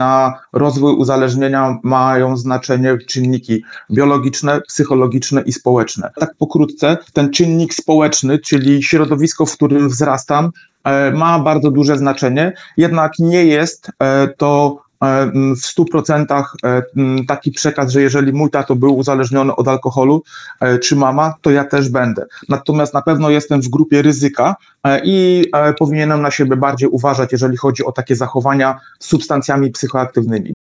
Na rozwój uzależnienia mają znaczenie czynniki biologiczne, psychologiczne i społeczne. Tak pokrótce, ten czynnik społeczny, czyli środowisko, w którym wzrastam, ma bardzo duże znaczenie, jednak nie jest to w 100% taki przekaz, że jeżeli mój tato był uzależniony od alkoholu, czy mama, to ja też będę. Natomiast na pewno jestem w grupie ryzyka i powinienem na siebie bardziej uważać, jeżeli chodzi o takie zachowania z substancjami psychoaktywnymi.